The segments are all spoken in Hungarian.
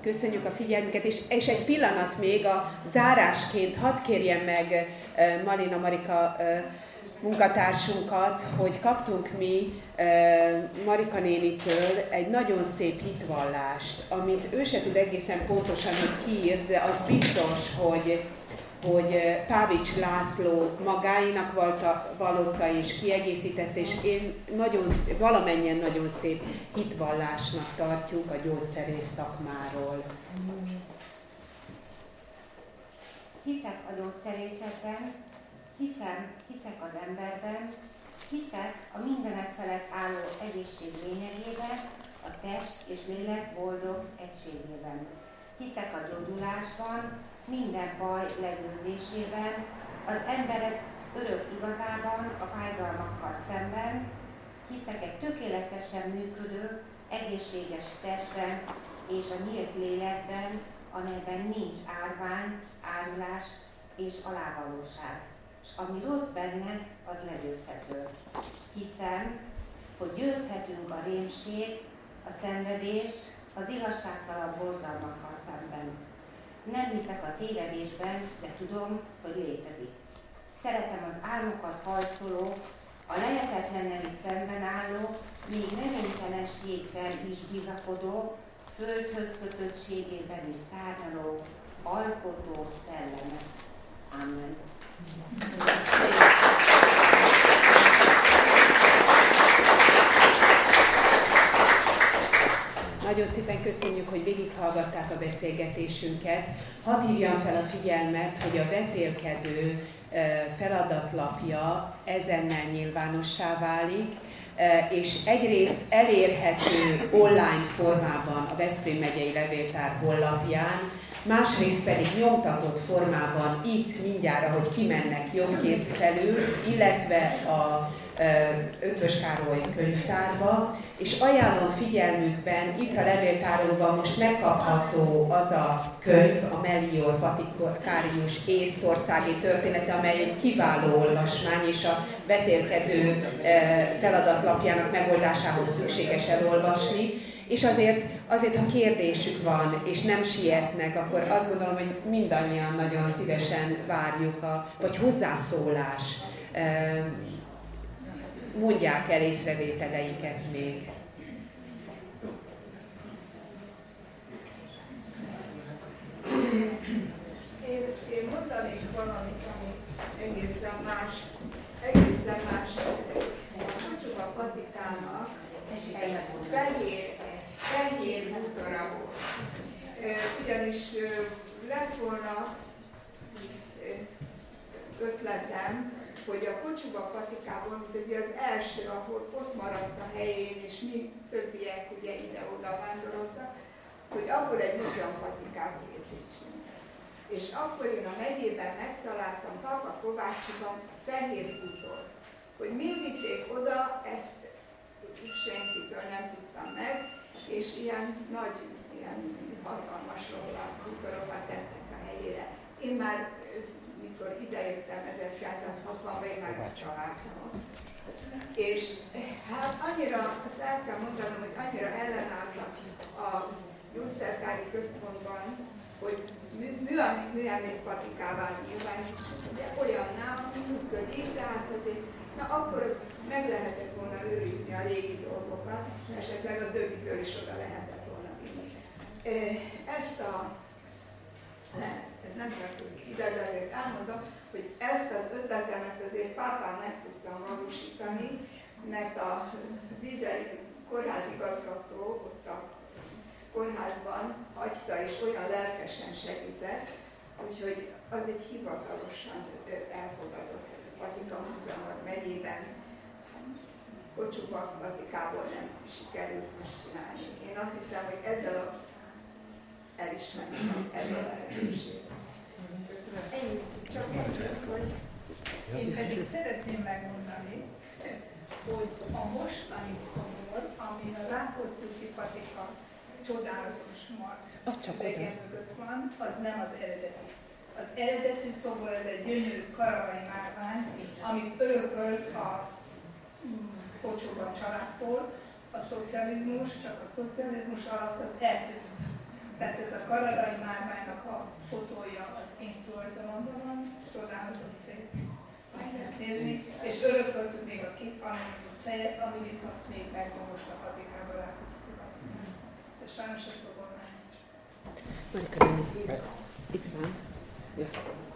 köszönjük a figyelmüket, és egy pillanat még a zárásként hadd kérjem meg Malina Marika munkatársunkat, hogy kaptunk mi Marika nénitől egy nagyon szép hitvallást, amit ő se tud egészen pontosan, hogy ki írt, de az biztos, hogy Pávics László magáinak vallotta és kiegészítette, és valamennyien nagyon szép hitvallásnak tartjuk a gyógyszerész szakmáról. Hiszek a gyógyszerészetben, hiszek az emberben, hiszek a mindenek felett álló egészség lényegében, a test és lélek boldog egységében. Hiszek a gyógyulásban, minden baj legyőzésében, az emberek örök igazában, a fájdalmakkal szemben, hiszek egy tökéletesen működő, egészséges testben és a nyílt lélekben, amelyben nincs árvány, árulás és alávalóság, és ami rossz benne, az legyőzhető. Hiszem, hogy győzhetünk a rémség, a szenvedés, az igazságtalan borzalmakkal szemben. Nem hiszek a tévedésben, de tudom, hogy létezik. Szeretem az álmokat hajszoló, a lehetetlennel is szemben álló, még reménytelenségben is bizakodó, földhöz kötöttségében is szárnyaló, alkotó szellemet. Amen. Nagyon szépen köszönjük, hogy végighallgatták a beszélgetésünket. Hadd hívjam fel a figyelmet, hogy a vetélkedő feladatlapja ezennel nyilvánossá válik, és egyrészt elérhető online formában a Veszprém megyei levéltár honlapján, másrészt pedig nyomtatott formában itt mindjárt, ahogy kimennek jobbkész felül, illetve a Ötvös Károly könyvtárba, és ajánlom figyelmükben, itt a levéltárunkban most megkapható az a könyv, a Melchior Patikárius észtországi története, amely egy kiváló olvasmány, és a vetélkedő feladatlapjának megoldásához szükséges elolvasni. És azért, ha kérdésük van, és nem sietnek, akkor azt gondolom, hogy mindannyian nagyon szívesen várjuk, vagy hozzászólás. Mondják el észrevételeiket még. Én mondanék valamit, ami egészen más. Csak a Patikának fehér bútora volt. Ugyanis lett volna ötletem, hogy a Kocsuba Patikában, mint ugye az első, ahol ott maradt a helyén, és mi többiek ugye ide-oda vándoroltak, hogy abból egy patikát készítsünk. És akkor én a megyében megtaláltam Papa Kovácsiban fehér bútort. Hogy miért vitték oda, ezt senkitől nem tudtam meg, és ilyen nagy, ilyen hatalmas bútorokat tettek a helyére. Én már mikor idejöttem 1960-ban, én már azt találtam. És hát annyira, azt el kell mondanom, hogy annyira ellenálltak a gyógyszertári központban, hogy műemlék patikává nyilvánítsuk, ugye olyanná, ami működik, tehát azért, na akkor meg lehetett volna őrizni a régi dolgokat, esetleg a többitől is oda lehetett volna vinni. Ezt nem tartozik ide, de azért elmondom, hogy ezt az ötletemet azért pápán meg tudtam valósítani, mert a Vizei kórházigazgató ott a kórházban hagyta és olyan lelkesen segített, úgyhogy az egy hivatalosan elfogadott Patika Múzeumot megyében. Kocsuba Patikából nem sikerült most csinálni. Én azt hiszem, hogy ezzel elismerem ez a lehetőség. Köszönöm. Ennyi, csak hogy... Én pedig szeretném megmondani, hogy a mostani szobor, ami a Rákóczi Patika csodálatos mark idegen mögött van, az nem az eredeti. Az eredeti szobor, ez egy gyönyörű karavai márvány, amit örökölt a Kocsuba családtól, a szocializmus, csak a szocializmus alatt az eltűnt. Tehát ez a Kararai márványnak a fotója az én tulajdonomban van, csodálatos szép. Meg lehet nézni, és örököltük még a két anonimus fejet, ami viszont még megvan most a patikában Rákóczi-ban. De sajnos a szobor már nincs. Itt van. Ja.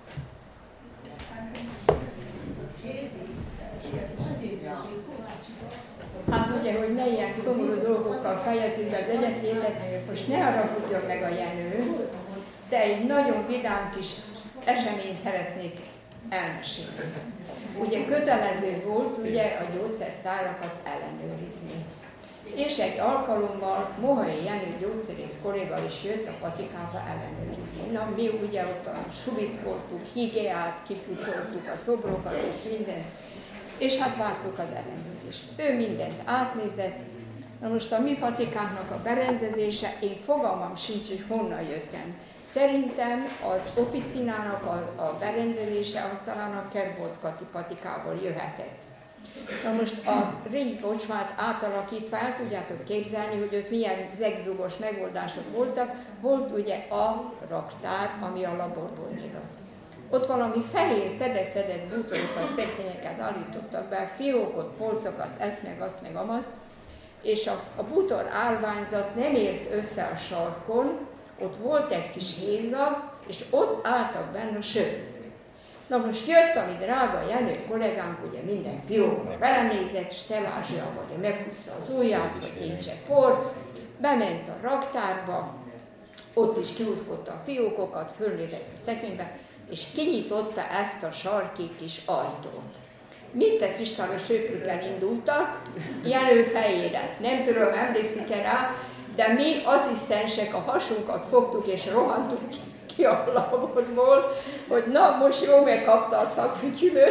Hát ugye, hogy ne ilyen szomorú dolgokkal fejezzük be az egyetlétet, most ne haragudjon meg a Jenő, de egy nagyon vidám kis eseményt szeretnék elmesélni. Ugye kötelező volt ugye a gyógyszertárakat ellenőrizni. És egy alkalommal Mohai Jenő gyógyszerész kolléga is jött a patikába ellenőrizni. Na, mi ugye ott subickoltuk, higiát, kipucoltuk a szobrokat és mindent, és hát vártuk az ellenőrzést. Ő mindent átnézett. Na most a mi patikánknak a berendezése, én fogalmam sincs, hogy honnan jöttem. Szerintem az oficinának a berendezése az talán a Kerbolt patikából jöhetett. Na most a régi kocsmát átalakítva el tudjátok képzelni, hogy ott milyen zegzugos megoldások voltak. Volt ugye a raktár, ami a laborból nyitott. Ott valami fehér szedett bútorokat, szekrényeket állítottak be, fiókot, polcokat, ezt meg, azt meg, amaz, és a bútor állványzat nem ért össze a sarkon, ott volt egy kis hézag, és ott álltak benne a söpök. Na most jött a mi drága Jenő kollégánk, ugye minden fiókba belenézett, Stelázsia, vagy meghúzta az ujját, hogy nincsen por, bement a raktárba, ott is kihúzkodta a fiókokat, fölnézett a szekrénybe, és kinyitotta ezt a sarki kis ajtót. Mindez István a söprükkel indultak, Jenő fejére. Nem tudom, emlékszik-e rá, de mi asszisztensek a hasunkat fogtuk és rohantunk ki a laborból, hogy na, most jó megkapta a szakfütyülő.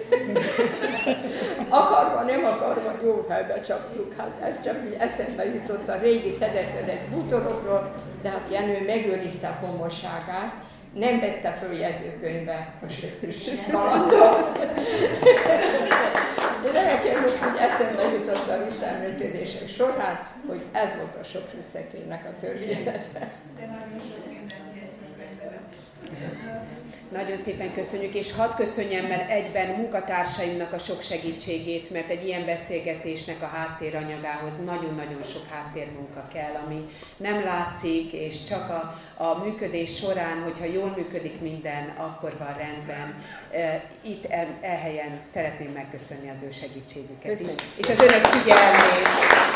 Akarva, nem akarva, jó felbe csaptuk. Hát ez csak úgy eszembe jutott a régi szedett bútorokról, de hát Jenő megőrizte a komolyságát. Nem vette föl jegyzőkönyvbe a kalandot. De nekem most úgy eszembe jutott a visszaemlékezések során, hogy ez volt a sokfűszekrénynek a története. De nagyon sok mindent jegyzőkönyvbe. Nagyon szépen köszönjük, és hadd köszönjem el egyben munkatársaimnak a sok segítségét, mert egy ilyen beszélgetésnek a háttéranyagához nagyon-nagyon sok háttérmunka kell, ami nem látszik, és csak a működés során, hogyha jól működik minden, akkor van rendben. Itt elhelyen szeretném megköszönni az ő segítségüket is, és az önök figyelmét.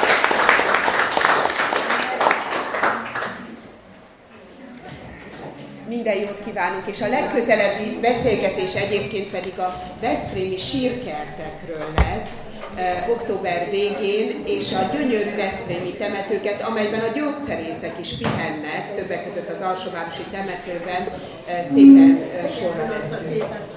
Minden jót kívánunk, és a legközelebbi beszélgetés egyébként pedig a veszprémi sírkertekről lesz október végén, és a gyönyörű veszprémi temetőket, amelyben a gyógyszerészek is pihennek, többek között az alsóvárosi temetőben szépen sorra veszünk.